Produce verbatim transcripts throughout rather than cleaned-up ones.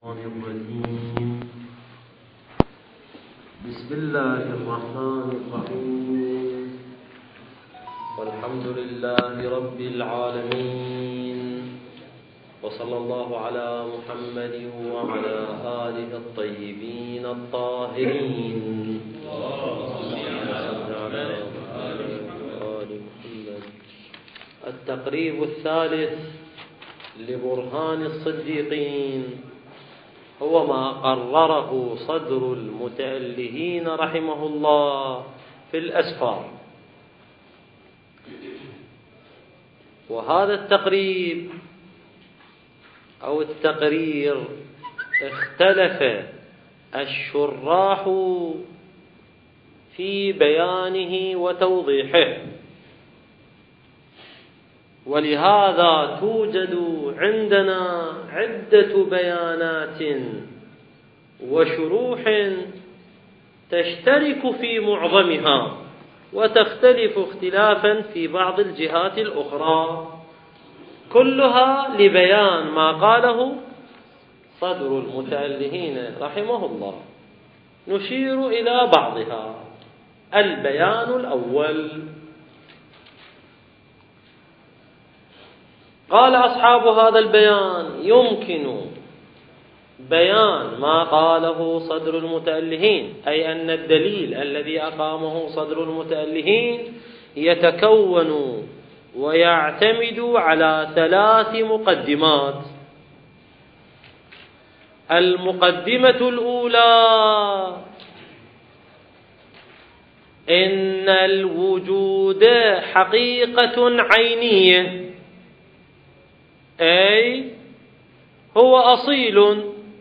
الرجيم. بسم الله الرحمن الرحيم. والحمد لله رب العالمين، وصلى الله على محمد وعلى آله الطيبين الطاهرين. التقريب الثالث لبرهان الصديقين هو ما قرره صدر المتألهين رحمه الله في الأسفار. وهذا التقريب أو التقرير اختلف الشراح في بيانه وتوضيحه، ولهذا توجد عندنا عدة بيانات وشروح تشترك في معظمها وتختلف اختلافا في بعض الجهات الأخرى، كلها لبيان ما قاله صدر المتألهين رحمه الله. نشير إلى بعضها. البيان الأول: قال أصحاب هذا البيان: يمكن بيان ما قاله صدر المتألهين، أي أن الدليل الذي أقامه صدر المتألهين يتكون ويعتمد على ثلاث مقدمات. المقدمة الأولى: إن الوجود حقيقة عينية، أي هو أصيل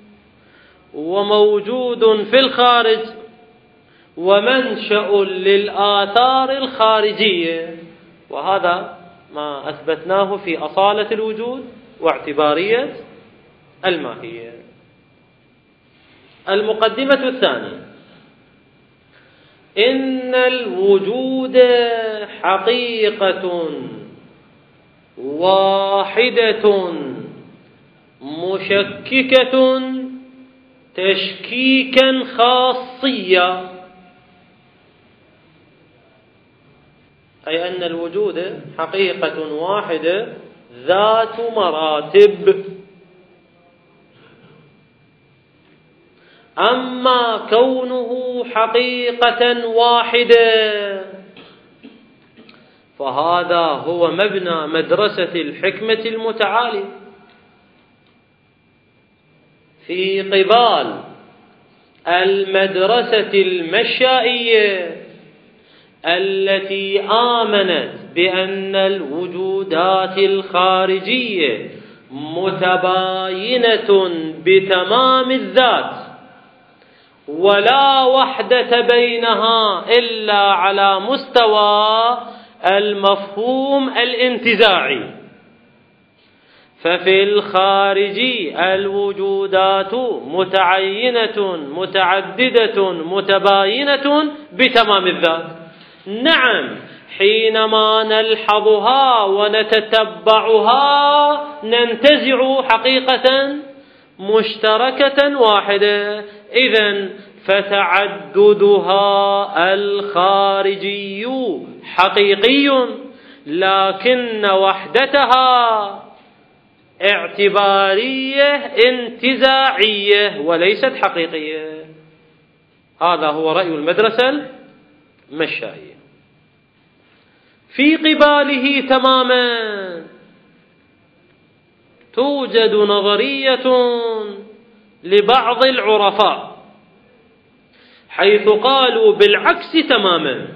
وموجود في الخارج ومنشأ للآثار الخارجية، وهذا ما أثبتناه في أصالة الوجود واعتبارية الماهية. المقدمة الثانية: إن الوجود حقيقة واحدة مشككة تشكيكا خاصيا، أي أن الوجود حقيقة واحدة ذات مراتب. أما كونه حقيقة واحدة فهذا هو مبنى مدرسة الحكمة المتعالية، في قبال المدرسة المشائية التي آمنت بأن الوجودات الخارجية متباينة بتمام الذات ولا وحدة بينها إلا على مستوى المفهوم الانتزاعي. ففي الخارج الوجودات متعينة متعددة متباينة بتمام الذات. نعم، حينما نلحظها ونتتبعها ننتزع حقيقة مشتركة واحدة. إذن فتعددها الخارجي حقيقي، لكن وحدتها اعتبارية انتزاعية وليست حقيقية. هذا هو رأي المدرسة المشائية. في قباله تماما توجد نظرية لبعض العرفاء، حيث قالوا بالعكس تماما: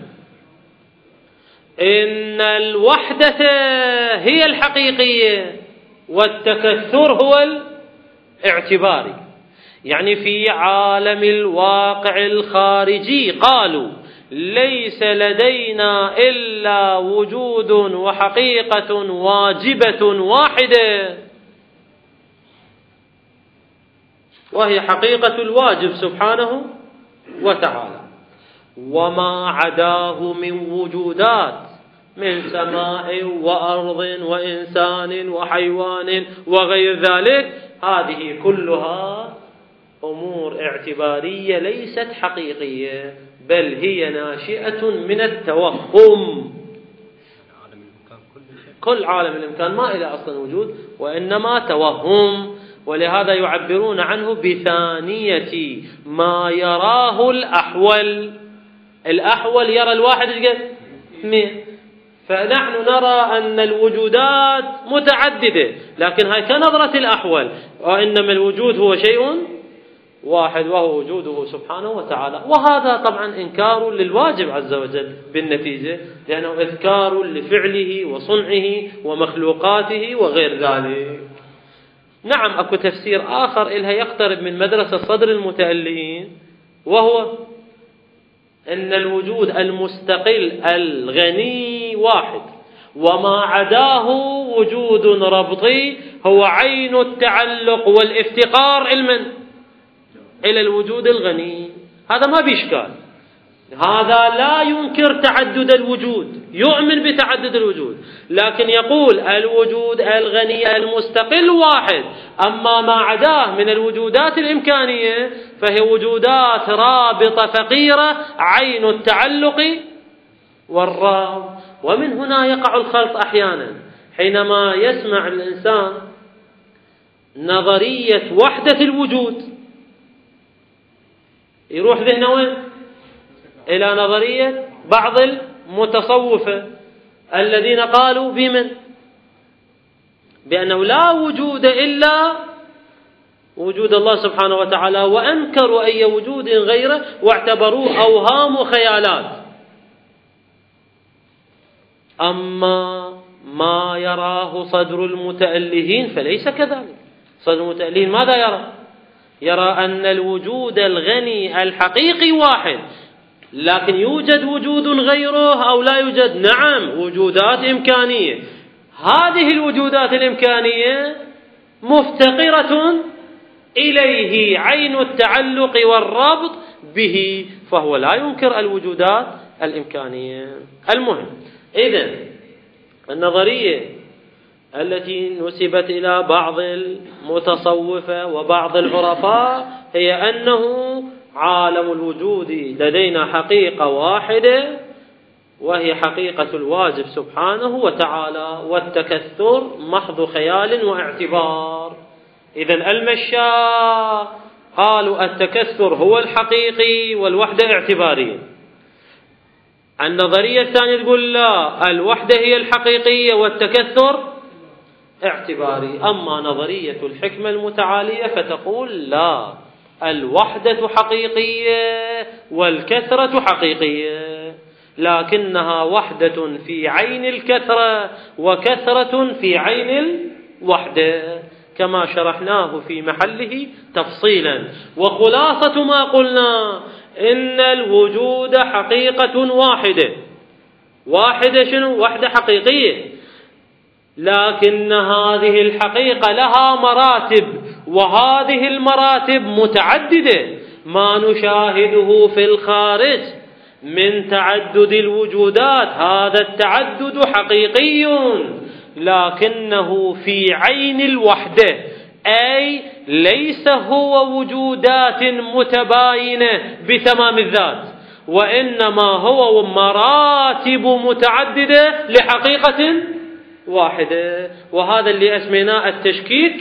إن الوحدة هي الحقيقية والتكثر هو الاعتباري. يعني في عالم الواقع الخارجي قالوا: ليس لدينا إلا وجود وحقيقة واجبة واحدة، وهي حقيقة الواجب سبحانه وتعالى، وما عداه من وجودات من سماء وأرض وإنسان وحيوان وغير ذلك، هذه كلها أمور اعتبارية ليست حقيقية، بل هي ناشئة من التوهم. كل عالم الإمكان ما إلى أصلا وجود، وإنما توهم، ولهذا يعبرون عنه بثانية ما يراه الأحول. الأحول يرى الواحد اثنين، فنحن نرى أن الوجودات متعددة، لكن هاي كنظرة الأحول، وإنما الوجود هو شيء واحد وهو وجوده سبحانه وتعالى. وهذا طبعا إنكار للواجب عز وجل بالنتيجة، لأنه إذكار لفعله وصنعه ومخلوقاته وغير ذلك. نعم أكو تفسير آخر إلها يقترب من مدرسة صدر المتألين، وهو أن الوجود المستقل الغني واحد، وما عداه وجود ربطي هو عين التعلق والافتقار المن إلى الوجود الغني. هذا ما بإشكال، هذا لا ينكر تعدد الوجود، يؤمن بتعدد الوجود، لكن يقول الوجود الغني المستقل واحد، أما ما عداه من الوجودات الإمكانية فهي وجودات رابطة فقيرة عين التعلق والرابط. ومن هنا يقع الخلط أحيانا، حينما يسمع الإنسان نظرية وحدة الوجود يروح ذهنه وين؟ إلى نظرية بعض المتصوفة الذين قالوا بمن؟ بأنه لا وجود إلا وجود الله سبحانه وتعالى، وأنكروا أي وجود غيره واعتبروه أوهام وخيالات. أما ما يراه صدر المتألهين فليس كذلك. صدر المتألهين ماذا يرى؟ يرى أن الوجود الغني الحقيقي واحد، لكن يوجد وجود غيره أو لا يوجد؟ نعم، وجودات إمكانية. هذه الوجودات الإمكانية مفتقرة إليه عين التعلق والربط به، فهو لا ينكر الوجودات الإمكانية. المهم، إذن النظرية التي نسبت إلى بعض المتصوفة وبعض العرفاء هي أنه عالم الوجود لدينا حقيقة واحدة، وهي حقيقة الواجب سبحانه وتعالى، والتكثر محض خيال واعتبار. إذن المشاة قالوا التكثر هو الحقيقي والوحدة اعتبارية. النظرية الثانية تقول لا، الوحدة هي الحقيقية والتكثر اعتباري. أما نظرية الحكمة المتعالية فتقول لا، الوحدة حقيقية والكثرة حقيقية، لكنها وحدة في عين الكثرة وكثرة في عين الوحدة، كما شرحناه في محله تفصيلا. وخلاصة ما قلنا إن الوجود حقيقة واحدة، واحدة شنو؟ وحدة حقيقية، لكن هذه الحقيقة لها مراتب، وهذه المراتب متعددة. ما نشاهده في الخارج من تعدد الوجودات هذا التعدد حقيقي، لكنه في عين الوحدة، أي ليس هو وجودات متباينة بتمام الذات، وإنما هو مراتب متعددة لحقيقة واحدة. وهذا اللي أسميناه التشكيك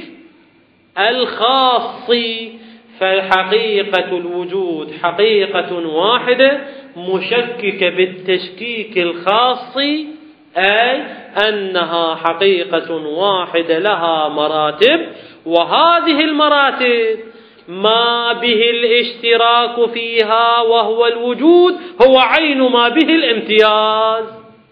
الخاصي. فحقيقة الوجود حقيقة واحدة مشككة بالتشكيك الخاصي، أي أنها حقيقة واحدة لها مراتب، وهذه المراتب ما به الاشتراك فيها وهو الوجود هو عين ما به الامتياز.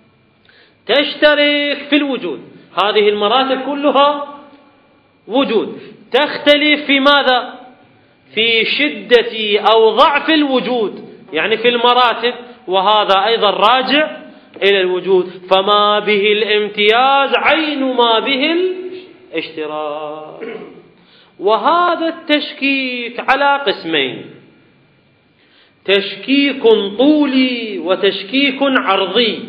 تشترك في الوجود، هذه المراتب كلها وجود، تختلف في ماذا؟ في شدة أو ضعف الوجود، يعني في المراتب، وهذا أيضا راجع إلى الوجود. فما به الامتياز عين ما به الاشتراك. وهذا التشكيك على قسمين: تشكيك طولي وتشكيك عرضي.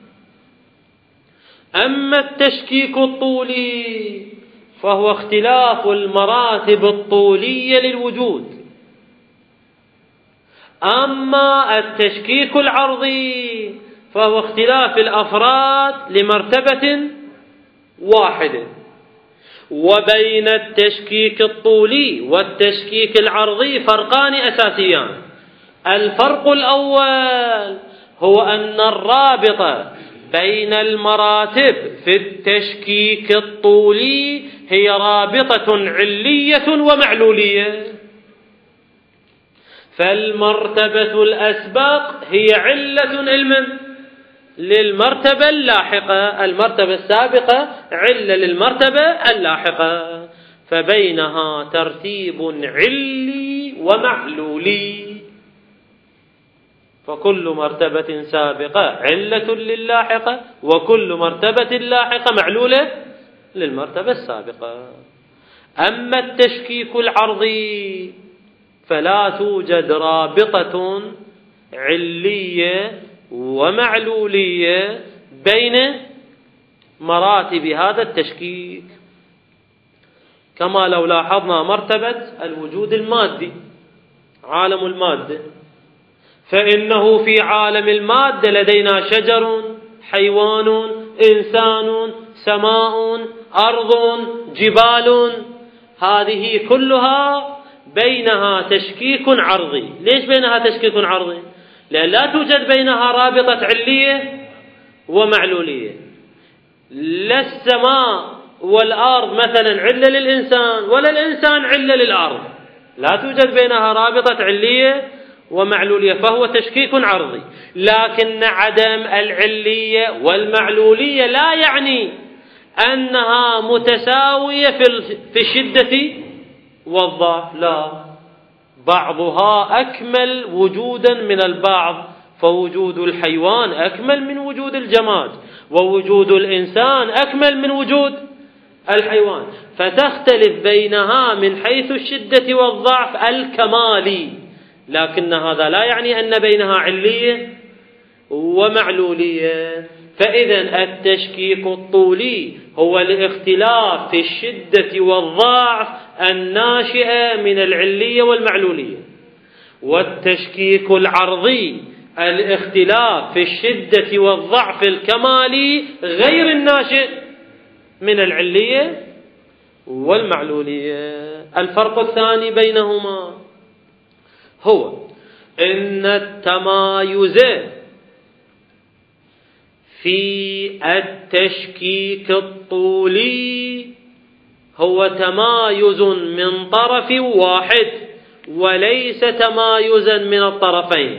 أما التشكيك الطولي فهو اختلاف المراتب الطولية للوجود، أما التشكيك العرضي فهو اختلاف الأفراد لمرتبة واحدة. وبين التشكيك الطولي والتشكيك العرضي فرقان أساسيان. الفرق الأول هو أن الرابطة بين المراتب في التشكيك الطولي هي رابطة علية ومعلولية، فالمرتبة الأسبق هي علة علم للمرتبة اللاحقة، المرتبة السابقة علة للمرتبة اللاحقة، فبينها ترتيب علي ومعلولي، فكل مرتبة سابقة علة للاحقة وكل مرتبة لاحقة معلولة للمرتبة السابقة. أما التشكيك العرضي فلا توجد رابطة علية ومعلولية بين مراتب هذا التشكيك، كما لو لاحظنا مرتبة الوجود المادي، عالم المادة، فإنه في عالم المادة لدينا شجر، حيوان، إنسان، سماء، أرض، جبال، هذه كلها بينها تشكيك عرضي. ليش بينها تشكيك عرضي؟ لأن لا توجد بينها رابطة علية ومعلولية. لا السماء والأرض مثلا علة للإنسان ولا الإنسان علة للأرض، لا توجد بينها رابطة علية ومعلولية، فهو تشكيك عرضي. لكن عدم العلية والمعلولية لا يعني أنها متساوية في الشدة والضعف، لا، بعضها أكمل وجودا من البعض، فوجود الحيوان أكمل من وجود الجماد، ووجود الإنسان أكمل من وجود الحيوان، فتختلف بينها من حيث الشدة والضعف الكمالي، لكن هذا لا يعني أن بينها علية ومعلولية. فإذا التشكيك الطولي هو الاختلاف في الشدة والضعف الناشئة من العلية والمعلولية، والتشكيك العرضي الاختلاف في الشدة والضعف الكمالي غير الناشئ من العلية والمعلولية. الفرق الثاني بينهما هو إن التمايز في التشكيك الطولي هو تمايز من طرف واحد وليس تمايزا من الطرفين،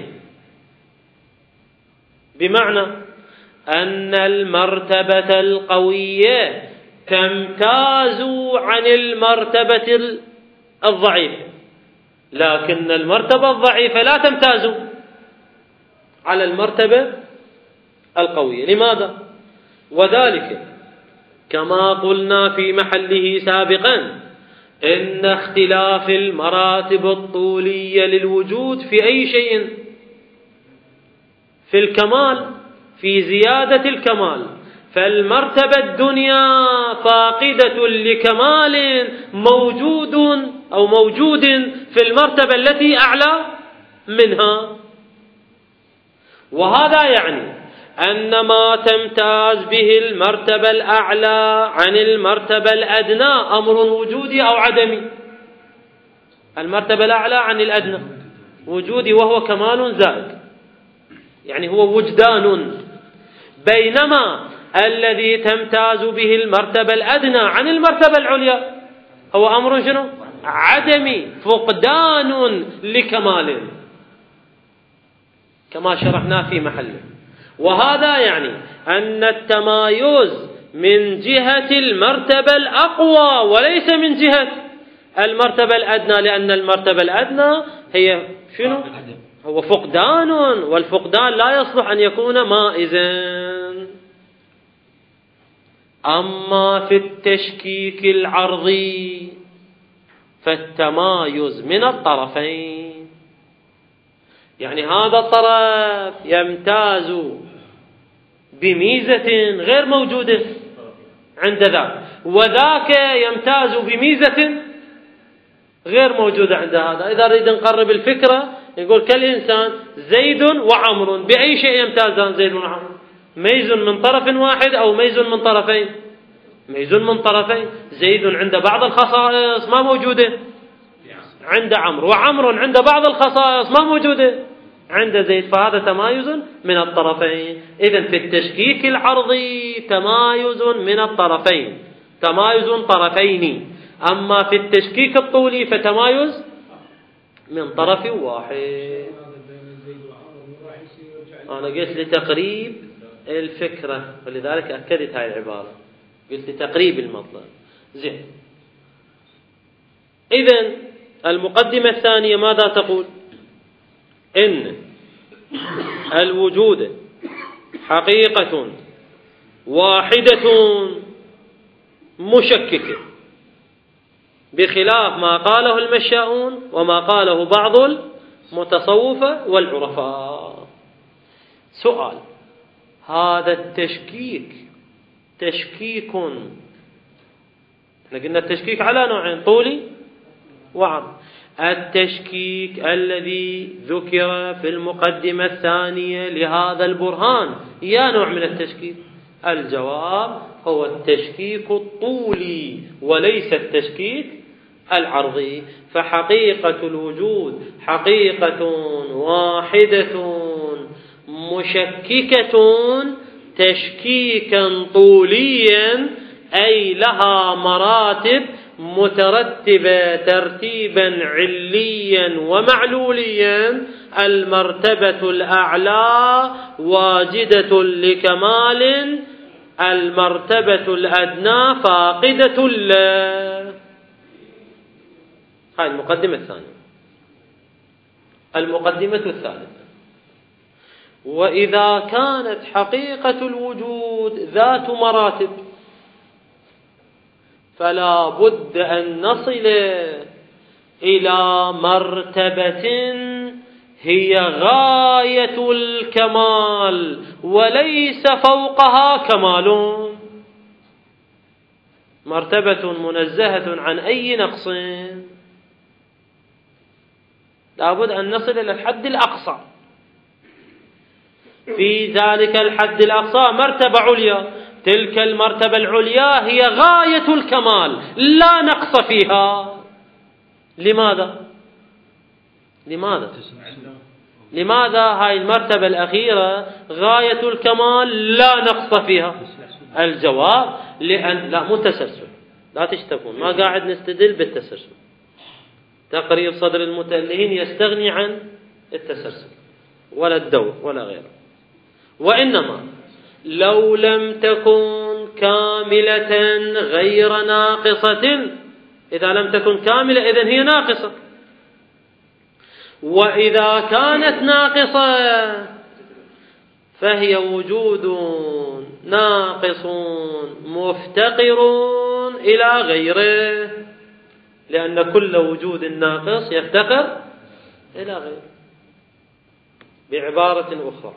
بمعنى أن المرتبة القوية تمتاز عن المرتبة الضعيفة، لكن المرتبة الضعيفة لا تمتاز على المرتبة القوية. لماذا؟ وذلك كما قلنا في محله سابقا إن اختلاف المراتب الطولية للوجود في أي شيء، في الكمال، في زيادة الكمال، فالمرتبة الدنيا فاقدة لكمال موجود أو موجود في المرتبة التي أعلى منها، وهذا يعني أن ما تمتاز به المرتبة الأعلى عن المرتبة الأدنى أمر وجودي أو عدمي. المرتبة الأعلى عن الأدنى وجودي وهو كمال زائد، يعني هو وجدان، بينما الذي تمتاز به المرتبة الأدنى عن المرتبة العليا هو أمر شنو؟ عدمي، فقدان لكمال، كما شرحنا في محله. وهذا يعني أن التمايز من جهة المرتبة الأقوى وليس من جهة المرتبة الأدنى، لأن المرتبة الأدنى هي شنو؟ هو فقدان، والفقدان لا يصلح أن يكون مائزا. أما في التشكيك العرضي فالتمايز من الطرفين، يعني هذا الطرف يمتاز بميزة غير موجودة عند ذاك، وذاك يمتاز بميزة غير موجودة عند هذا. إذا نريد نقرب الفكرة نقول كالإنسان زيد وعمر، بأي شيء يمتازان زيد وعمر؟ ميز من طرف واحد أو ميز من طرفين؟ ميز من طرفين. زيد عند بعض الخصائص ما موجودة عند عمرو، وعمر عند بعض الخصائص ما موجودة عند زيد، فهذا تمايز من الطرفين. إذن في التشكيك العرضي تمايز من الطرفين، تمايز طرفين. أما في التشكيك الطولي فتمايز من طرف واحد. أنا قلت لتقريب الفكرة، ولذلك أكدت هاي العبارة، قلت لتقريب المطلب. زين، إذن المقدمة الثانية ماذا تقول؟ إن الوجود حقيقة واحدة مشككة، بخلاف ما قاله المشاؤون وما قاله بعض المتصوفة والعرفاء. سؤال: هذا التشكيك تشكيك، احنا قلنا التشكيك على نوعين، طولي وعرض. التشكيك الذي ذكر في المقدمة الثانية لهذا البرهان يا نوع من التشكيك؟ الجواب هو التشكيك الطولي وليس التشكيك العرضي. فحقيقة الوجود حقيقة واحدة مشككة تشكيكا طوليا، أي لها مراتب مترتبة ترتيبا عليا ومعلوليا. المرتبة الأعلى واجدة لكمال، المرتبة الأدنى فاقدة له. هذه المقدمة الثانية. المقدمة الثالثة: وإذا كانت حقيقة الوجود ذات مراتب فلا بد أن نصل إلى مرتبة هي غاية الكمال وليس فوقها كمال، مرتبة منزهة عن أي نقص. لا بد أن نصل إلى الحد الأقصى. في ذلك الحد الأقصى مرتبة عليا، تلك المرتبة العليا هي غاية الكمال لا نقص فيها. لماذا؟ لماذا؟ لماذا هاي المرتبة الأخيرة غاية الكمال لا نقص فيها؟ الجواب: لأن لا مو تسلسل، لا تشتكون، ما قاعد نستدل بالتسلسل. تقريب صدر المتألهين يستغني عن التسلسل ولا الدور ولا غيره. وإنما لو لم تكن كاملة غير ناقصة، إذا لم تكن كاملة إذن هي ناقصة، وإذا كانت ناقصة فهي وجود ناقص مفتقر إلى غيره، لأن كل وجود ناقص يفتقر إلى غيره. بعبارة أخرى: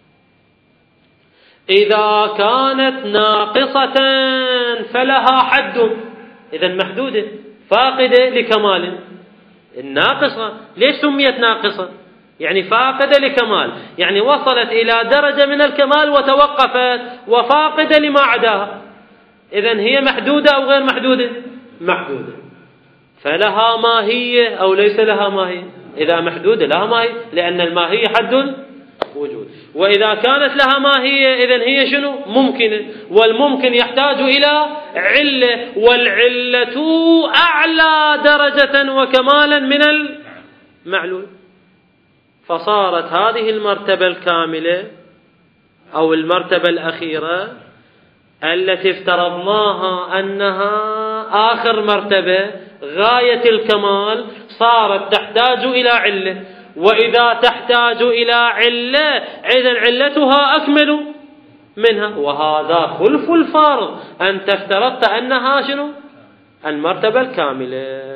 إذا كانت ناقصة فلها حد، إذن محدودة فاقدة لكمال. الناقصة ليش سميت ناقصة؟ يعني فاقدة لكمال، يعني وصلت إلى درجة من الكمال وتوقفت وفاقدة لما عداها. إذن هي محدودة أو غير محدودة؟ محدودة. فلها ماهية أو ليس لها ماهية؟ إذا محدودة لها ماهية، لأن الماهية حد وجود. وإذا كانت لها ماهية إذن هي شنو؟ ممكنة، والممكن يحتاج إلى علة، والعلة أعلى درجة وكمالا من المعلول. فصارت هذه المرتبة الكاملة أو المرتبة الأخيرة التي افترضناها أنها آخر مرتبة غاية الكمال، صارت تحتاج إلى علة، وإذا تحتاج إلى علة إذن علتها أكمل منها. وهذا خلف الفرض، أنت افترضت أنها شنو؟ المرتبة الكاملة.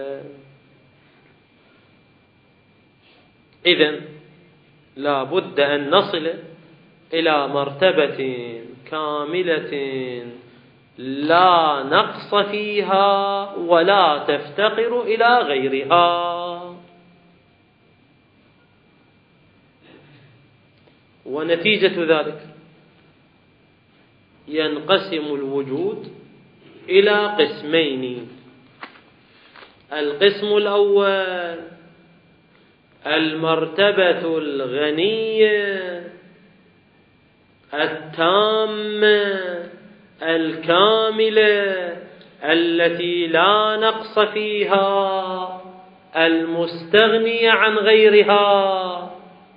إذن لا بد أن نصل إلى مرتبة كاملة لا نقص فيها ولا تفتقر إلى غيرها. ونتيجة ذلك ينقسم الوجود إلى قسمين. القسم الأول المرتبة الغنية التامة الكاملة التي لا نقص فيها، المستغنية عن غيرها.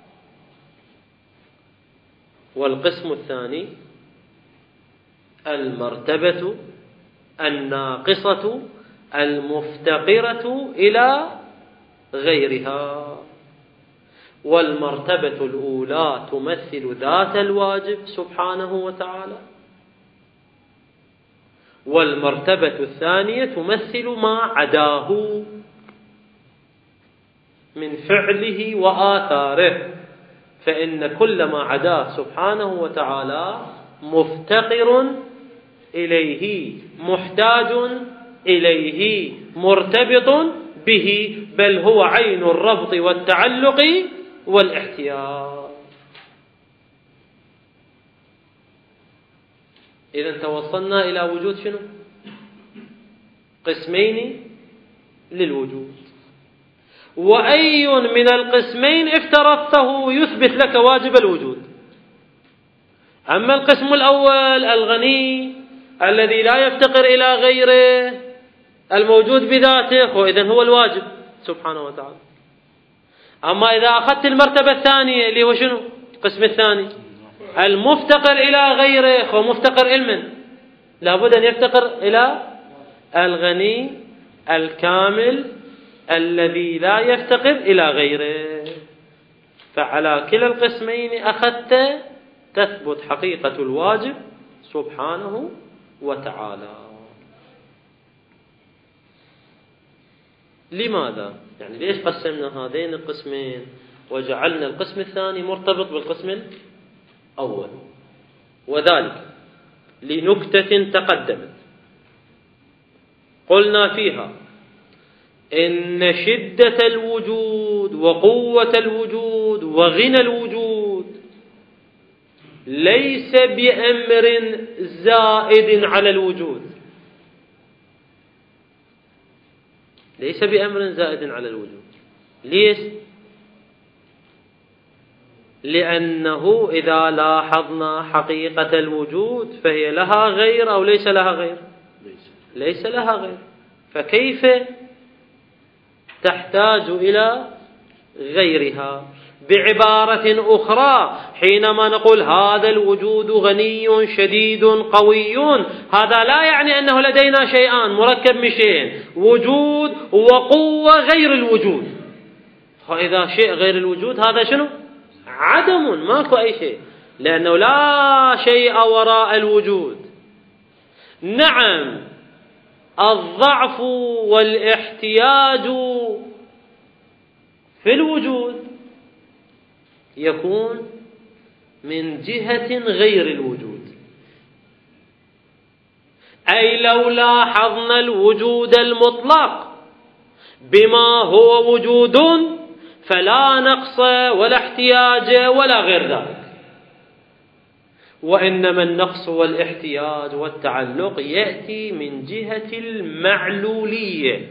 والقسم الثاني المرتبة الناقصة المفتقرة إلى غيرها. والمرتبة الأولى تمثل ذات الواجب سبحانه وتعالى، والمرتبة الثانية تمثل ما عداه من فعله وآثاره، فإن كل ما عداه سبحانه وتعالى مفتقر إليه، محتاج إليه، مرتبط به، بل هو عين الربط والتعلق والاحتياج. إذن توصلنا إلى وجود شنو؟ قسمين للوجود. وأي من القسمين افترضته يثبت لك واجب الوجود. أما القسم الأول الغني الذي لا يفتقر إلى غيره الموجود بذاته، وإذن هو الواجب سبحانه وتعالى. أما إذا أخذت المرتبة الثانية اللي هو شنو؟ القسم الثاني المفتقر إلى غيره، ومفتقر علما، لابد أن يفتقر إلى الغني الكامل الذي لا يفتقر إلى غيره. فعلى كلا القسمين أخذت تثبت حقيقة الواجب سبحانه وتعالى. لماذا؟ يعني ليش قسمنا هذين القسمين وجعلنا القسم الثاني مرتبط بالقسم الأول؟ وذلك لنكتة تقدمت قلنا فيها إن شدة الوجود وقوة الوجود وغنى الوجود ليس بأمر زائد على الوجود، ليس بأمر زائد على الوجود. ليش؟ لأنه إذا لاحظنا حقيقة الوجود فهي لها غير أو ليس لها غير؟ ليس لها غير. فكيف تحتاج إلى غيرها؟ بعبارة أخرى، حينما نقول هذا الوجود غني شديد قوي، هذا لا يعني أنه لدينا شيئان مركب من شيئين، وجود وقوة غير الوجود. فإذا شيء غير الوجود هذا شنو؟ عدم، ماكو أي شيء، لأنه لا شيء وراء الوجود. نعم، الضعف والاحتياج في الوجود يكون من جهة غير الوجود، أي لو لاحظنا الوجود المطلق بما هو وجود فلا نقص ولا احتياج ولا غير ذلك. وإنما النقص والاحتياج والتعلق يأتي من جهة المعلولية،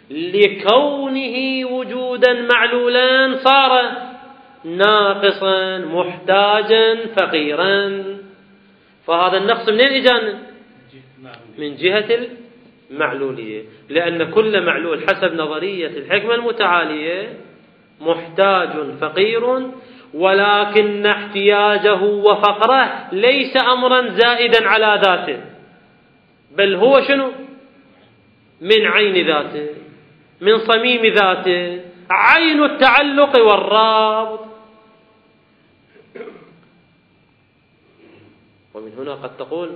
لكونه وجودا معلولا صار ناقصا محتاجا فقيرا. فهذا النقص منين إجانا؟ من جهة المعلولية، لأن كل معلول حسب نظرية الحكمة المتعالية محتاج فقير، ولكن احتياجه وفقره ليس أمرا زائدا على ذاته، بل هو شنو؟ من عين ذاته، من صميم ذاته، عين التعلق والرابط. ومن هنا قد تقول،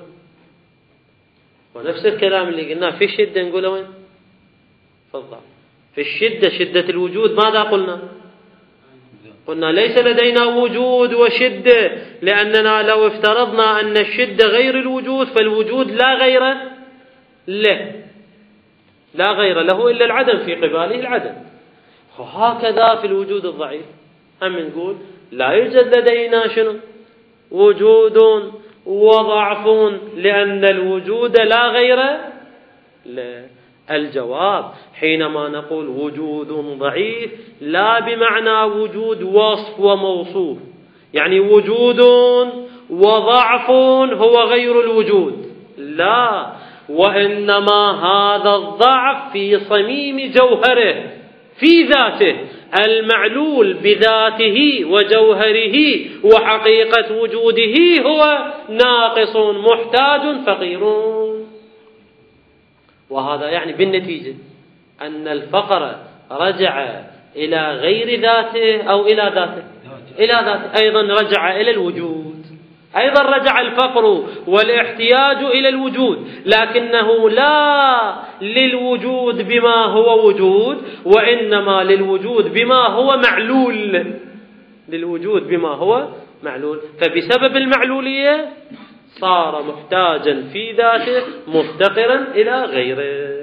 ونفس الكلام اللي قلناه في الشدة نقوله وين؟ في الضعف. في الشدة، شدة الوجود، ماذا قلنا؟ قلنا ليس لدينا وجود وشدة، لأننا لو افترضنا أن الشدة غير الوجود فالوجود لا غير له، لا غير له إلا العدم، في قباله العدم. وهكذا في الوجود الضعيف هم نقول لا يوجد لدينا شنو؟ وجود وضعف، لأن الوجود لا غير له. الجواب حينما نقول وجود ضعيف لا بمعنى وجود وصف وموصوف، يعني وجود وضعف هو غير الوجود، لا، وإنما هذا الضعف في صميم جوهره، في ذاته، المعلول بذاته وجوهره وحقيقة وجوده هو ناقص محتاج فقير. وهذا يعني بالنتيجة أن الفقر رجع إلى غير ذاته أو إلى ذاته، إلى ذاته، أيضا رجع إلى الوجود، أيضا رجع الفقر والاحتياج إلى الوجود، لكنه لا للوجود بما هو وجود، وإنما للوجود بما هو معلول، للوجود بما هو معلول. فبسبب المعلولية صار محتاجا في ذاته مفتقرا إلى غيره.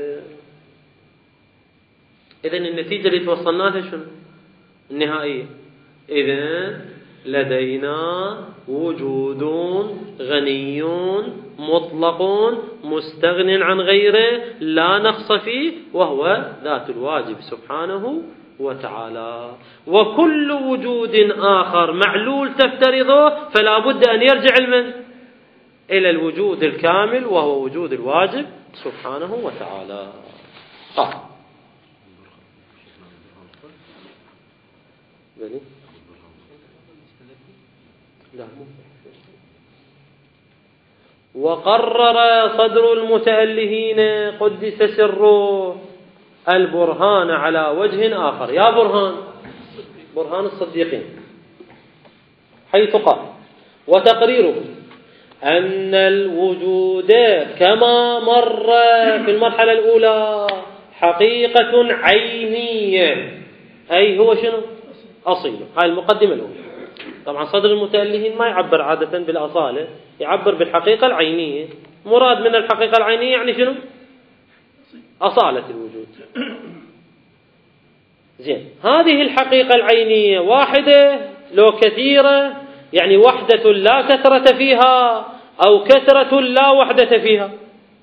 إذن النتيجة اللي توصلنا لها شنو؟ النهائية، إذن لدينا وجود غني مطلق مستغن عن غيره لا نقص فيه، وهو ذات الواجب سبحانه وتعالى. وكل وجود آخر معلول تفترضه فلا بد أن يرجع المن إلى الوجود الكامل، وهو وجود الواجب سبحانه وتعالى. طيب لا. وقرر صدر المتألهين قدس سره البرهان على وجه آخر. يا برهان، برهان الصديقين، حيث قال: وتقريره أن الوجود كما مر في المرحلة الأولى حقيقة عينية، أي هو شنو؟ أصيله. هاي المقدمة الأولى. طبعا صدر المتألهين ما يعبر عادة بالأصالة، يعبر بالحقيقة العينية. مراد من الحقيقة العينية يعني شنو؟ أصالة الوجود. زين، هذه الحقيقة العينية واحدة لو كثيرة، يعني وحدة لا كثرة فيها، أو كثرة لا وحدة فيها؟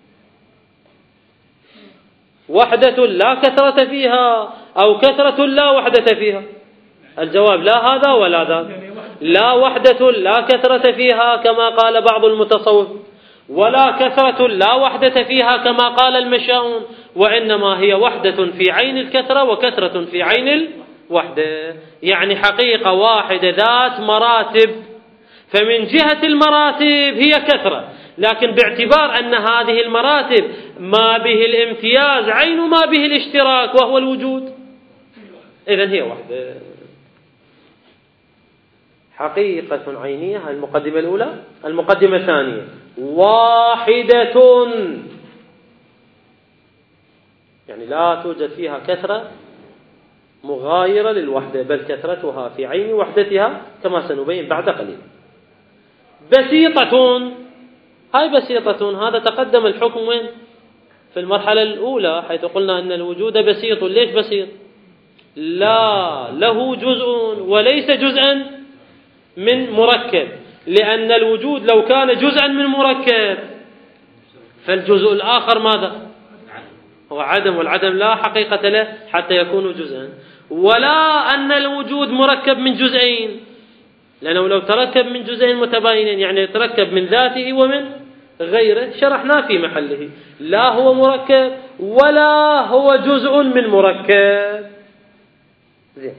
وحدة لا كثرة فيها أو كثرة لا وحدة فيها؟ الجواب لا هذا ولا ذاك. لا وحدة لا كثرة فيها كما قال بعض المتصوف، ولا كثرة لا وحدة فيها كما قال المشاؤون، وإنما هي وحدة في عين الكثرة وكثرة في عين الوحدة، يعني حقيقة واحدة ذات مراتب. فمن جهة المراتب هي كثرة، لكن باعتبار أن هذه المراتب ما به الامتياز عين ما به الاشتراك وهو الوجود، إذن هي وحدة. حقيقة عينية، المقدمة الأولى. المقدمة الثانية: واحدة، يعني لا توجد فيها كثرة مغايرة للوحدة، بل كثرتها في عين وحدتها كما سنبين بعد قليل. بسيطة، هاي بسيطة، هذا تقدم الحكم وين؟ في المرحلة الأولى، حيث قلنا أن الوجود بسيط. ليش بسيط؟ لا له جزء وليس جزءا من مركب، لأن الوجود لو كان جزءا من مركب فالجزء الآخر ماذا؟ هو عدم، والعدم لا حقيقة له حتى يكون جزءا. ولا أن الوجود مركب من جزئين، لأنه لو تركب من جزئين متباينين يعني يتركب من ذاته ومن غيره، شرحنا في محله. لا هو مركب ولا هو جزء من مركب. زين،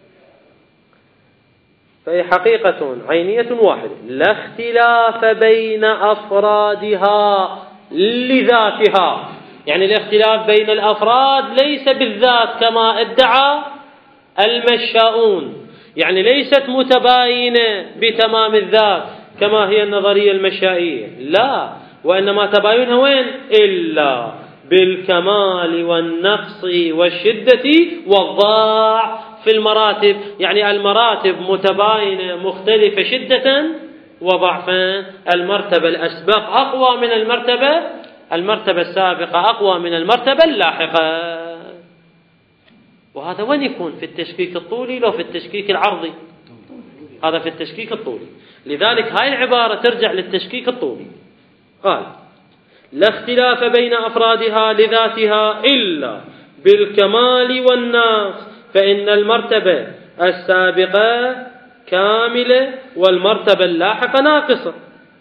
فهي حقيقة عينية واحدة لا اختلاف بين أفرادها لذاتها، يعني الاختلاف بين الأفراد ليس بالذات كما ادعى المشاؤون، يعني ليست متباينة بتمام الذات كما هي النظرية المشائية، لا، وإنما تباينها وين؟ إلا بالكمال والنقص والشدة والضاع، في المراتب، يعني المراتب متباينة مختلفة شدة وضعفا. المرتبة الأسبق أقوى من المرتبة المرتبة السابقة أقوى من المرتبة اللاحقة. وهذا وين يكون؟ في التشكيك الطولي لو في التشكيك العرضي؟ هذا في التشكيك الطولي. لذلك هاي العبارة ترجع للتشكيك الطولي. قال: لا اختلاف بين أفرادها لذاتها إلا بالكمال والنقص، فإن المرتبة السابقة كاملة والمرتبة اللاحقة ناقصة.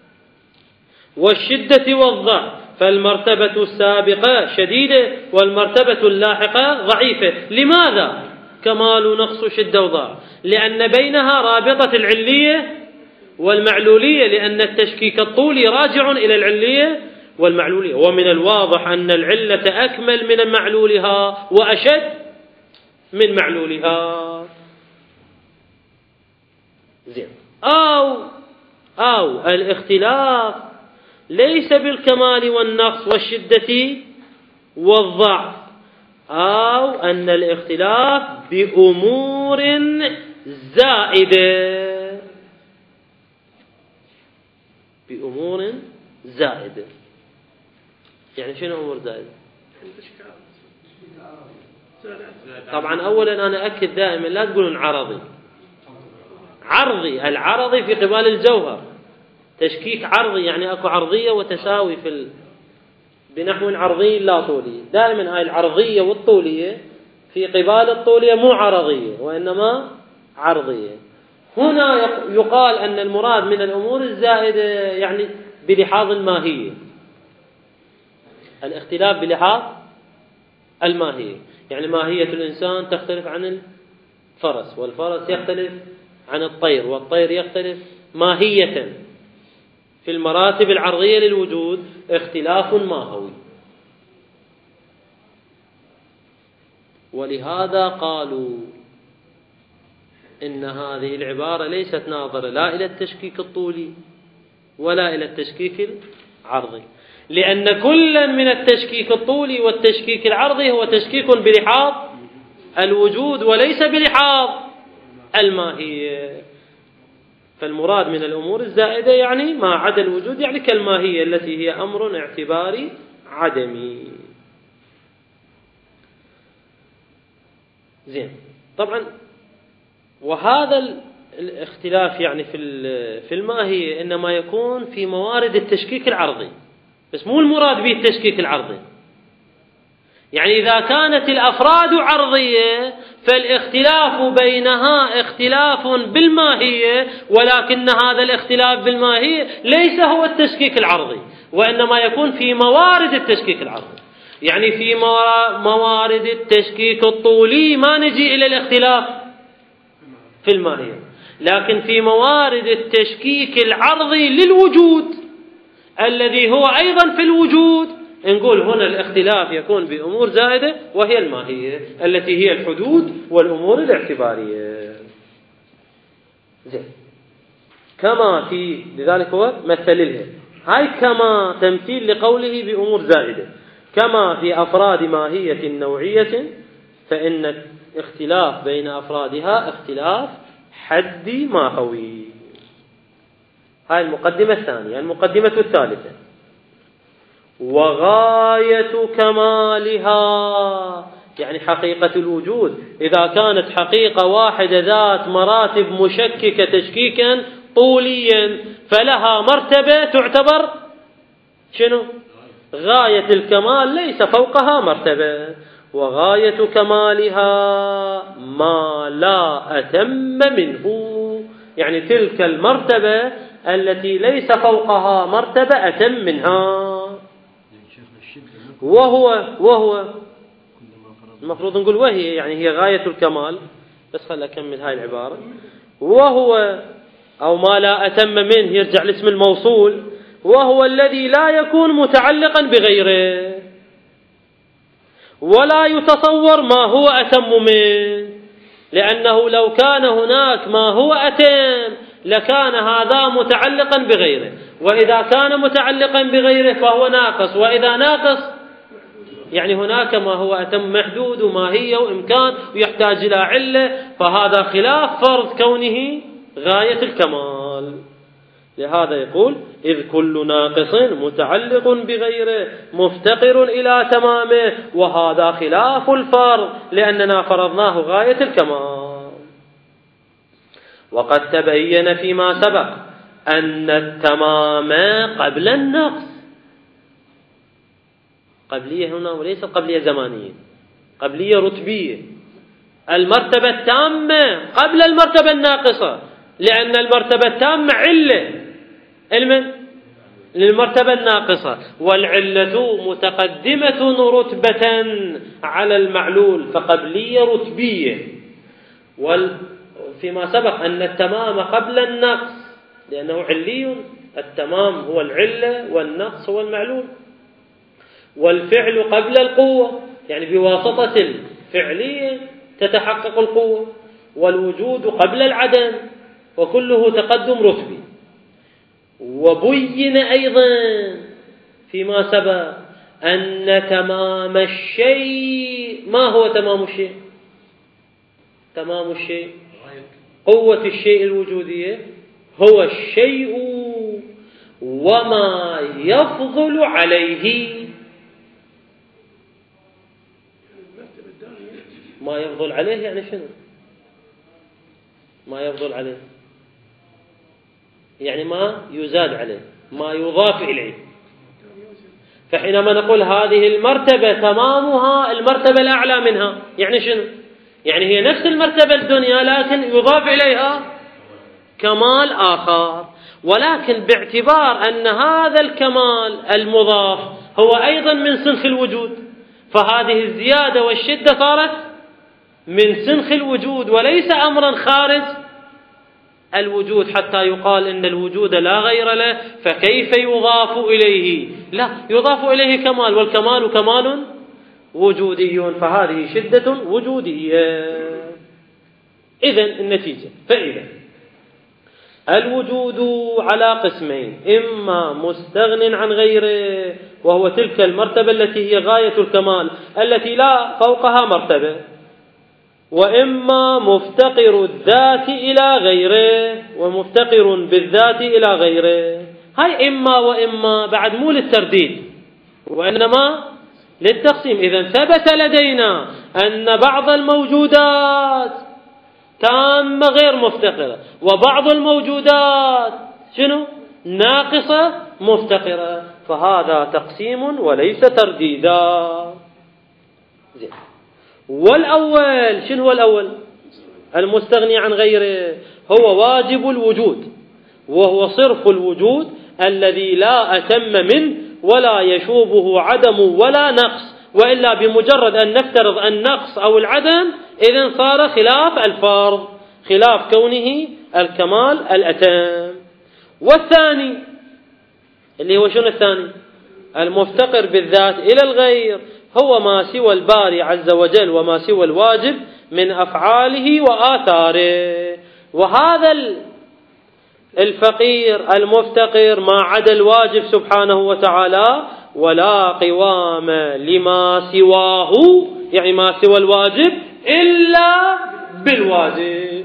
والشدة والضعف، فالمرتبة السابقة شديدة والمرتبة اللاحقة ضعيفة. لماذا كمال ونقص شدة وضعف؟ لأن بينها رابطة العلية والمعلولية، لأن التشكيك الطولي راجع إلى العلية والمعلولية، ومن الواضح أن العلة أكمل من معلولها وأشد من معلولها. زين. أو أو الاختلاف ليس بالكمال والنقص والشدة والضعف، أو أن الاختلاف بأمور زائدة بأمور زائدة. يعني شنو أمور زائدة؟ طبعا أولا أنا أكد دائما لا تقولون عرضي. عرضي العرضي في قبال الجوهر، تشكيك عرضي يعني أكو عرضية وتساوي في ال... بنحو عرضي لا طولي. دائما هاي العرضية والطولية في قبال الطولية مو عرضية وإنما عرضية. هنا يقال أن المراد من الأمور الزائدة يعني بلحاظ الماهية، الاختلاف بلحاظ الماهية، يعني ماهية الإنسان تختلف عن الفرس، والفرس يختلف عن الطير، والطير يختلف ماهية. في المراتب العرضية للوجود اختلاف ماهوي. ولهذا قالوا إن هذه العبارة ليست ناظرة لا إلى التشكيك الطولي ولا إلى التشكيك العرضي، لأن كلا من التشكيك الطولي والتشكيك العرضي هو تشكيك بلحاظ الوجود وليس بلحاظ الماهية. فالمراد من الأمور الزائدة يعني ما عدا الوجود، يعني كالماهية التي هي أمر اعتباري عدمي. زين. طبعا وهذا الاختلاف يعني في في الماهية إنما يكون في موارد التشكيك العرضي، بس مو المراد به التشكيك العرضي. يعني إذا كانت الأفراد عرضية فالاختلاف بينها اختلاف بالماهية، ولكن هذا الاختلاف بالماهية ليس هو التشكيك العرضي، وإنما يكون في موارد التشكيك العرضي. يعني في موارد التشكيك الطولي ما نجي إلى الاختلاف في الماهية، لكن في موارد التشكيك العرضي للوجود الذي هو أيضا في الوجود نقول هنا الاختلاف يكون بأمور زائدة، وهي الماهية التي هي الحدود والأمور الاعتبارية. زين. كما في لذلك هو مثل لها هاي كما تمثيل لقوله بأمور زائدة، كما في أفراد ماهية نوعية فإن اختلاف بين أفرادها اختلاف حد ماهوي. هاي المقدمة الثانية. المقدمة الثالثة: وغاية كمالها، يعني حقيقة الوجود إذا كانت حقيقة واحدة ذات مراتب مشككة تشكيكا طوليا فلها مرتبة تعتبر شنو؟ غاية الكمال، ليس فوقها مرتبة. وغاية كمالها ما لا أتم منه، يعني تلك المرتبة التي ليس فوقها مرتبة أتم منها. وهو وهو المفروض نقول وهي، يعني هي غاية الكمال، بس خلنا أكمل هاي العبارة. وهو أو ما لا أتم منه يرجع لاسم الموصول، وهو الذي لا يكون متعلقا بغيره ولا يتصور ما هو أتم منه، لأنه لو كان هناك ما هو أتم لكان هذا متعلقا بغيره، وإذا كان متعلقا بغيره فهو ناقص، وإذا ناقص يعني هناك ما هو أتم محدود وماهية وإمكان ويحتاج إلى علة، فهذا خلاف فرض كونه غاية الكمال. لهذا يقول إذ كل ناقص متعلق بغيره مفتقر إلى تمامه، وهذا خلاف الفرض لأننا فرضناه غاية الكمال. وقد تبين فيما سبق أن التمام قبل النقص، قبلية هنا وليس قبلية زمانية، قبلية رتبية. المرتبة التامة قبل المرتبة الناقصة، لأن المرتبة التامة علة للمرتبة الناقصة، والعلة متقدمة رتبة على المعلول، فقبلية رتبية. وفيما سبق أن التمام قبل النقص لأنه علي، التمام هو العلة والنقص هو المعلول. والفعل قبل القوة، يعني بواسطة الفعلية تتحقق القوة. والوجود قبل العدم، وكله تقدم رتبي. وبين أيضا فيما سبق أن تمام الشيء، ما هو تمام الشيء؟ تمام الشيء قوة الشيء الوجودية هو الشيء وما يفضل عليه. ما يفضل عليه يعني شنو؟ ما يفضل عليه يعني ما يزاد عليه، ما يضاف إليه. فحينما نقول هذه المرتبة تمامها المرتبة الأعلى منها، يعني شنو؟ يعني هي نفس المرتبة الدنيا لكن يضاف إليها كمال آخر، ولكن باعتبار أن هذا الكمال المضاف هو أيضا من سنخ الوجود، فهذه الزيادة والشدة صارت من سنخ الوجود وليس أمرا خارج الوجود حتى يقال إن الوجود لا غير له، فكيف يضاف إليه؟ لا، يضاف إليه كمال، والكمال كمال وجودي، فهذه شدة وجودية. إذن النتيجة، فإذا الوجود على قسمين: إما مستغن عن غيره، وهو تلك المرتبة التي هي غاية الكمال التي لا فوقها مرتبة، وإما مفتقر الذات إلى غيره، ومفتقر بالذات إلى غيره. هاي إما وإما بعد مو للترديد وإنما للتقسيم. إذن ثبت لدينا أن بعض الموجودات تامة غير مفتقرة، وبعض الموجودات شنو؟ ناقصة مفتقرة، فهذا تقسيم وليس ترديدا. زين. والأول شنو هو الأول؟ المستغني عن غيره هو واجب الوجود، وهو صرف الوجود الذي لا أتم منه ولا يشوبه عدم ولا نقص، وإلا بمجرد أن نفترض النقص أو العدم إذن صار خلاف الفرض، خلاف كونه الكمال الأتم. والثاني اللي هو شنو الثاني؟ المفتقر بالذات إلى الغير، هو ما سوى الباري عز وجل وما سوى الواجب من أفعاله وآثاره. وهذا الفقير المفتقر ما عدا الواجب سبحانه وتعالى، ولا قوام لما سواه، يعني ما سوى الواجب إلا بالواجب.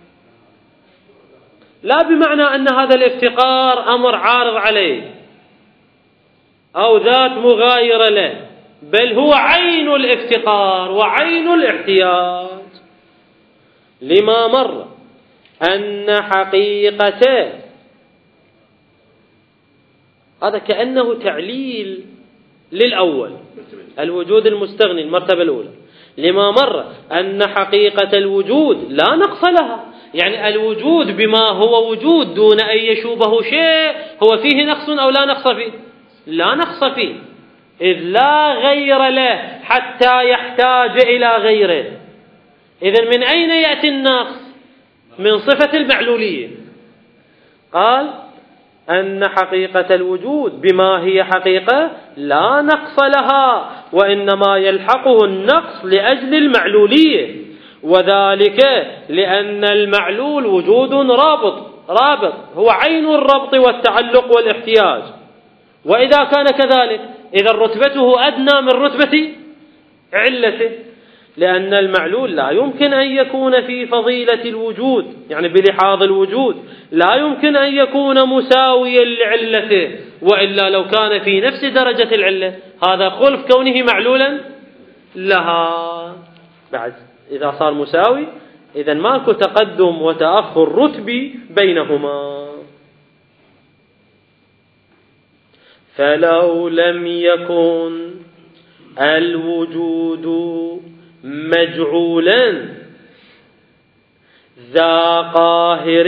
لا بمعنى أن هذا الافتقار أمر عارض عليه أو ذات مغايرة له، بل هو عين الافتقار وعين الاحتياج. لما مر أن حقيقته، هذا كأنه تعليل للأول، الوجود المستغني المرتبة الأولى. لما مر أن حقيقة الوجود لا نقص لها، يعني الوجود بما هو وجود دون أن يشوبه شيء هو فيه نقص أو لا نقص فيه؟ لا نقص فيه، إذ لا غير له حتى يحتاج إلى غيره. إذن من أين يأتي النقص؟ من صفة المعلولية. قال أن حقيقة الوجود بما هي حقيقة لا نقص لها، وإنما يلحقه النقص لأجل المعلولية، وذلك لأن المعلول وجود رابط رابط هو عين الربط والتعلق والاحتياج، وإذا كان كذلك إذا رتبته أدنى من رتبة علته، لأن المعلول لا يمكن أن يكون في فضيلة الوجود، يعني بلحاظ الوجود لا يمكن أن يكون مساويا لعلته، وإلا لو كان في نفس درجة العلة هذا خلف كونه معلولا لها. بعد إذا صار مساوي إذا ماكو تقدم وتأخر رتبي بينهما. فلو لم يكن الوجود مجعولا ذا قاهر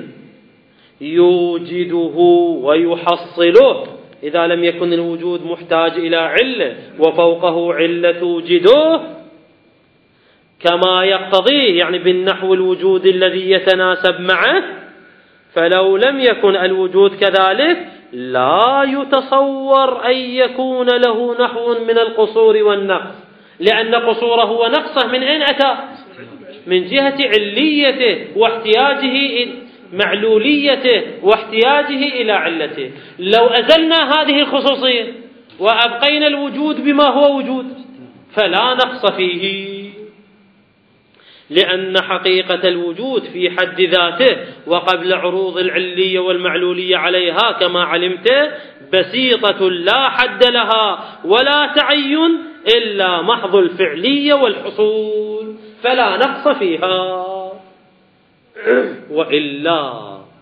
يوجده ويحصله، إذا لم يكن الوجود محتاج إلى علة وفوقه علة توجده كما يقتضيه، يعني بالنحو الوجود الذي يتناسب معه، فلو لم يكن الوجود كذلك لا يتصور أن يكون له نحو من القصور والنقص، لأن قصوره ونقصه من أين أتى؟ من جهة عليته واحتياجه معلوليته واحتياجه إلى علته. لو أزلنا هذه الخصوصية وأبقينا الوجود بما هو وجود فلا نقص فيه، لأن حقيقة الوجود في حد ذاته وقبل عروض العلية والمعلولية عليها كما علمت بسيطة لا حد لها ولا تعين إلا محض الفعلية والحصول، فلا نقص فيها. وإلا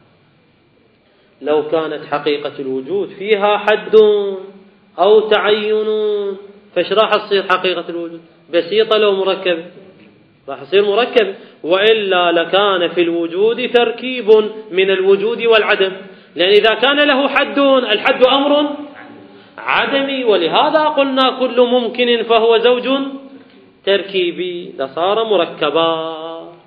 لو كانت حقيقة الوجود فيها حد أو تعين فايش راح تصير حقيقة الوجود؟ بسيطة لو مركبة راح تصير مركبة، وإلا لكان في الوجود تركيب من الوجود والعدم، لأن إذا كان له حد الحد أمر عدمي، ولهذا قلنا كل ممكن فهو زوج تركيبي لصار مركبا.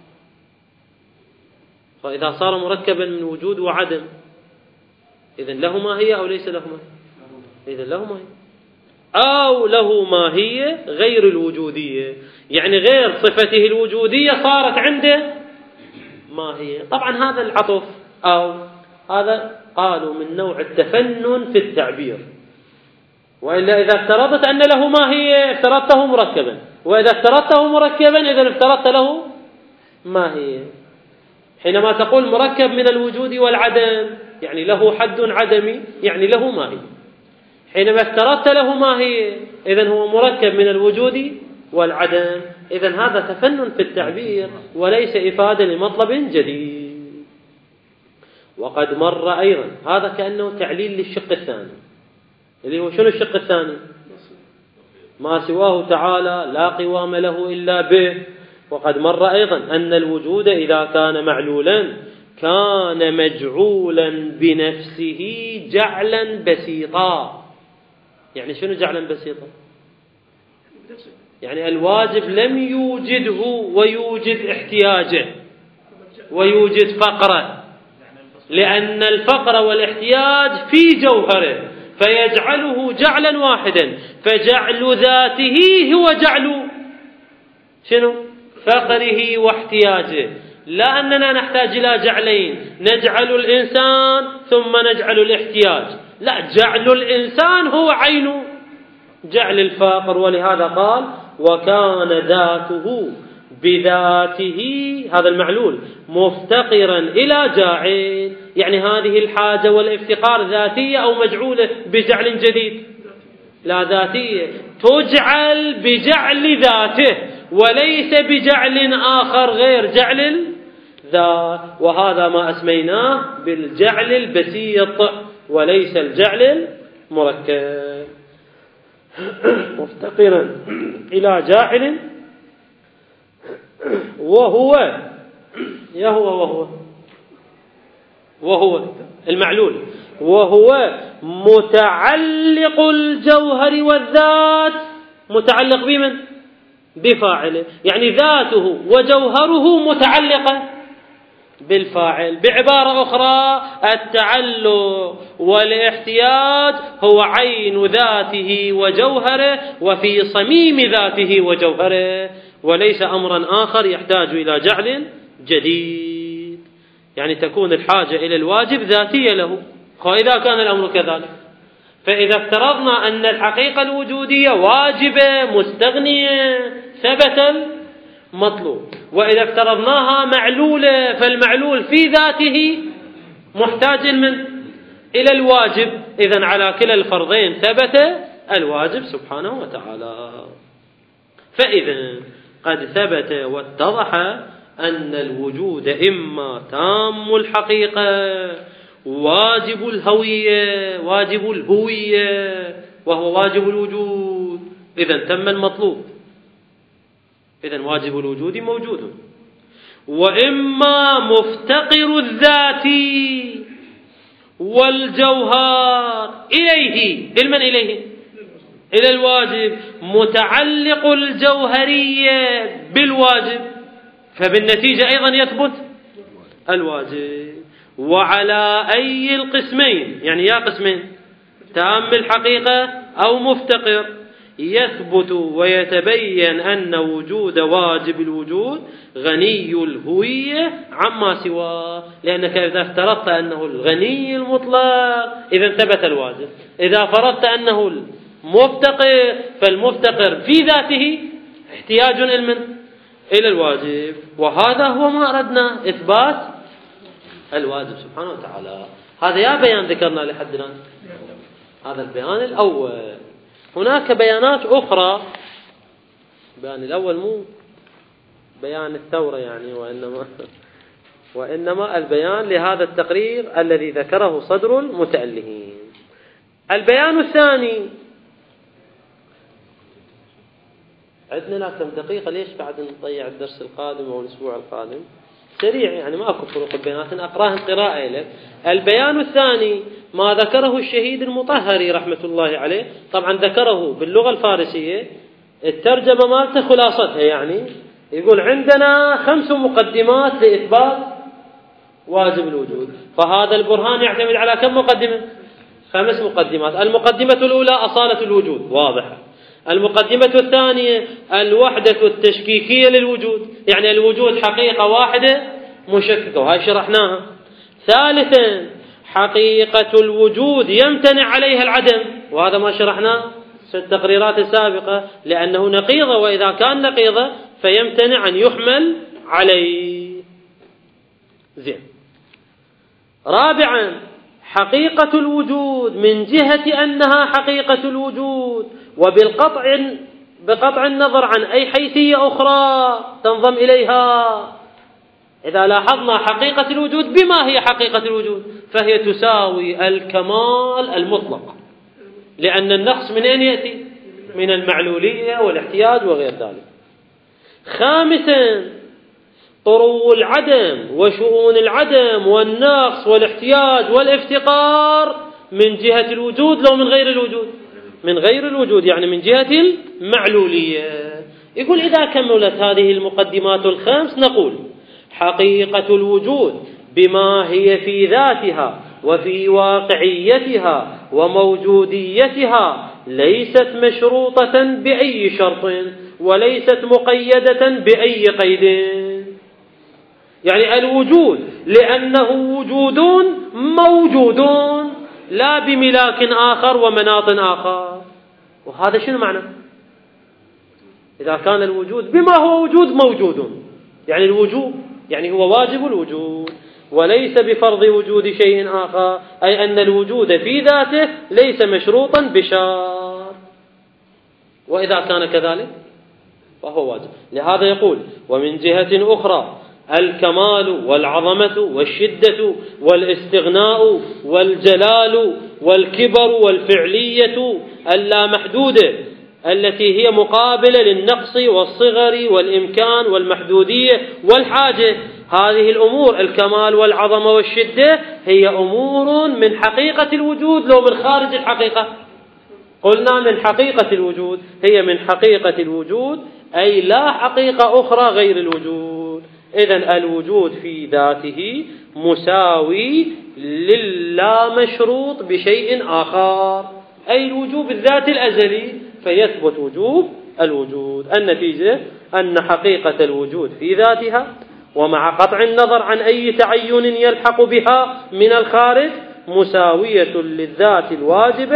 فإذا صار مركبا من وجود وعدم إذن له ماهية أو ليس له ماهية؟ إذن له ماهية أو له ماهية غير الوجودية، يعني غير صفته الوجودية صارت عنده ماهية. طبعا هذا العطف أو هذا قالوا من نوع التفنن في التعبير، وإلا إذا افترضت أن له ماهية افترضته مركبا، وإذا افترضته مركبا إذا افترضت له ماهية. حينما تقول مركب من الوجود والعدم يعني له حد عدمي، يعني له ماهية. حينما افترضت له ماهية إذن هو مركب من الوجود والعدم، إذن هذا تفنن في التعبير وليس إفادة لمطلب جديد. وقد مر أيضا هذا كأنه تعليل للشق الثاني، اللي هو شنو الشق الثاني؟ ما سواه تعالى لا قوام له إلا به. وقد مر أيضا أن الوجود إذا كان معلولا كان مجعولا بنفسه جعلا بسيطا. يعني شنو جعلا بسيطا؟ يعني الواجب لم يوجده ويوجد احتياجه ويوجد فقره، لأن الفقر والاحتياج في جوهره فيجعله جعلا واحدا، فجعل ذاته هو جعل شنو؟ فقره واحتياجه. لا أننا نحتاج إلى جعلين، نجعل الإنسان ثم نجعل الاحتياج، لا، جعل الإنسان هو عين جعل الفاقر. ولهذا قال وكان ذاته بذاته، هذا المعلول، مفتقرا إلى جاعل، يعني هذه الحاجة والافتقار ذاتية أو مجعولة بجعل جديد؟ لا، ذاتية، تجعل بجعل ذاته وليس بجعل آخر غير جعل الذات، وهذا ما أسميناه بالجعل البسيط وليس الجعل المركب. مفتقرا إلى جاعل وهو يهو وهو وهو المعلول، وهو متعلق الجوهر والذات، متعلق بمن؟ بفاعله، يعني ذاته وجوهره متعلقة بالفاعل. بعبارة أخرى التعلق والاحتياج هو عين ذاته وجوهره وفي صميم ذاته وجوهره، وليس أمرا آخر يحتاج إلى جعل جديد. يعني تكون الحاجة إلى الواجب ذاتية له، وإذا كان الأمر كذلك فإذا افترضنا أن الحقيقة الوجودية واجبة مستغنية ثبت المطلوب، وإذا افترضناها معلولة فالمعلول في ذاته محتاج من إلى الواجب، إذن على كلا الفرضين ثبت الواجب سبحانه وتعالى. فإذا قد ثبت واتضح أن الوجود إما تام الحقيقة واجب الهوية واجب الهوية وهو واجب الوجود، إذن تم المطلوب، إذن واجب الوجود موجود، وإما مفتقر الذات والجوهر إليه، المن إليه؟ إلى الواجب، متعلق الجوهرية بالواجب، فبالنتيجة أيضا يثبت الواجب. وعلى أي القسمين، يعني يا قسمين، تام الحقيقة أو مفتقر، يثبت ويتبين أن وجود واجب الوجود غني الهوية عما سواه، لأنك إذا افترضت أنه الغني المطلق إذا ثبت الواجب، إذا فرضت أنه المفتقر فالمفتقر في ذاته احتياج إلى الواجب، وهذا هو ما أردنا إثبات الواجب سبحانه وتعالى. هذا يا بيان ذكرنا لحد الآن، هذا البيان الأول. هناك بيانات أخرى، البيان الأول مو بيان الثورة يعني، وإنما وإنما البيان لهذا التقرير الذي ذكره صدر المتألهين. البيان الثاني، عندنا كم دقيقة، ليش بعد نضيع الدرس القادم أو الأسبوع القادم؟ سريع يعني، ما أكو فروق البيانات، أقراهم قراءة لك. البيان الثاني ما ذكره الشهيد المطهري رحمة الله عليه، طبعا ذكره باللغة الفارسية، الترجمة مالته خلاصتها يعني، يقول عندنا خمس مقدمات لإثبات واجب الوجود، فهذا البرهان يعتمد على كم مقدمة؟ خمس مقدمات. المقدمة الأولى أصالة الوجود واضحة، المقدمة الثانية الوحدة التشكيكية للوجود، يعني الوجود حقيقة واحدة مشككة، وهي شرحناها. ثالثا حقيقة الوجود يمتنع عليها العدم، وهذا ما شرحناه في التقريرات السابقة، لأنه نقيضة، وإذا كان نقيضة فيمتنع أن يحمل عليه. زين. رابعا حقيقة الوجود من جهة أنها حقيقة الوجود، وبالقطع بقطع النظر عن أي حيثية أخرى تنضم إليها. إذا لاحظنا حقيقة الوجود بما هي حقيقة الوجود، فهي تساوي الكمال المطلق، لأن النقص من أين يأتي؟ من المعلولية والاحتياج وغير ذلك. خامسا طرو العدم وشؤون العدم والنقص والاحتياج والافتقار من جهة الوجود لو من غير الوجود؟ من غير الوجود، يعني من جهة المعلولية. يقول إذا كملت هذه المقدمات الخمس نقول حقيقة الوجود بما هي في ذاتها وفي واقعيتها وموجوديتها ليست مشروطة بأي شرط وليست مقيدة بأي قيد، يعني الوجود لأنه وجود موجودون لا بملاك آخر ومناط آخر. وهذا شنو معنى؟ إذا كان الوجود بما هو وجود موجود، يعني الوجود يعني هو واجب الوجود وليس بفرض وجود شيء آخر، أي أن الوجود في ذاته ليس مشروطا بشرط، وإذا كان كذلك فهو واجب. لهذا يقول ومن جهة أخرى الكمال والعظمة والشدة والاستغناء والجلال والكبر والفعلية اللامحدودة التي هي مقابلة للنقص والصغر والإمكان والمحدودية والحاجة، هذه الأمور الكمال والعظمة والشدة هي أمور من حقيقة الوجود لو من خارج الحقيقة. قلنا من حقيقة الوجود، هي من حقيقة الوجود أي لا حقيقة أخرى غير الوجود. إذن الوجود في ذاته مساوي للا مشروط بشيء آخر، أي الوجوب الذات الأزلي، فيثبت وجوب الوجود. النتيجة أن حقيقة الوجود في ذاتها ومع قطع النظر عن أي تعين يلحق بها من الخارج مساوية للذات الواجبة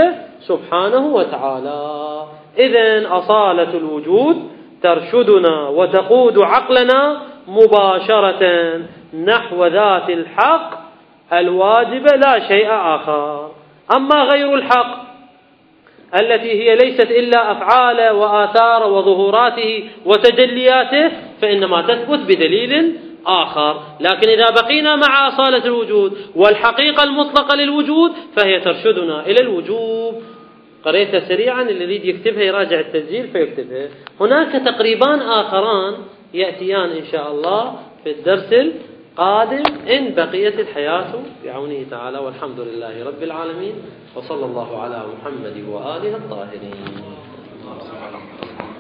سبحانه وتعالى. إذن أصالة الوجود ترشدنا وتقود عقلنا مباشرة نحو ذات الحق الواجبة لا شيء آخر. أما غير الحق التي هي ليست إلا أفعال وآثار وظهوراته وتجلياته فإنما تثبت بدليل آخر. لكن إذا بقينا مع أصالة الوجود والحقيقة المطلقة للوجود فهي ترشدنا إلى الوجوب. قريتها سريعا، اللي يريد يكتبها يراجع التسجيل فيكتبها. هناك تقريبان آخران يأتيان إن شاء الله في الدرس القادم إن بقيت الحياة بعونه تعالى، والحمد لله رب العالمين، وصلى الله على محمد وآله الطاهرين.